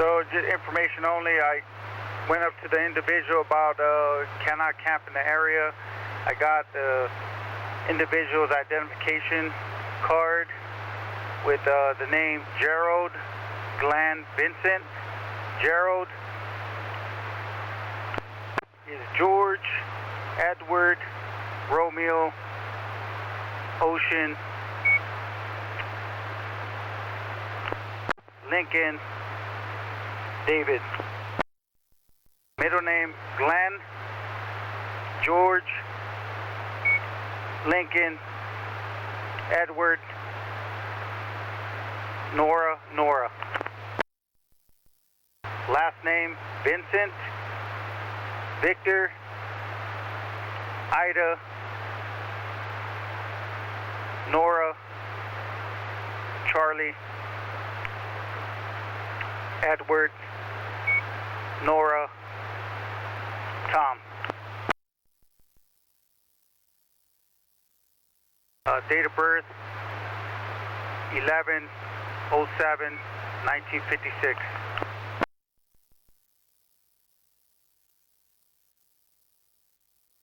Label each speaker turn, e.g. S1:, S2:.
S1: So just information only, I went up to the individual about cannot camp in the area. I got the individual's identification card with the name Gerald Glenn Vincent. Gerald is George, Edward, Romeo, Ocean, Lincoln, David. Middle name Glenn, George, Lincoln, Edward, Nora. Last name Vincent, Victor, Ida, Nora, Charlie, Edward, Nora, Tom. Date of birth 11/07/1956.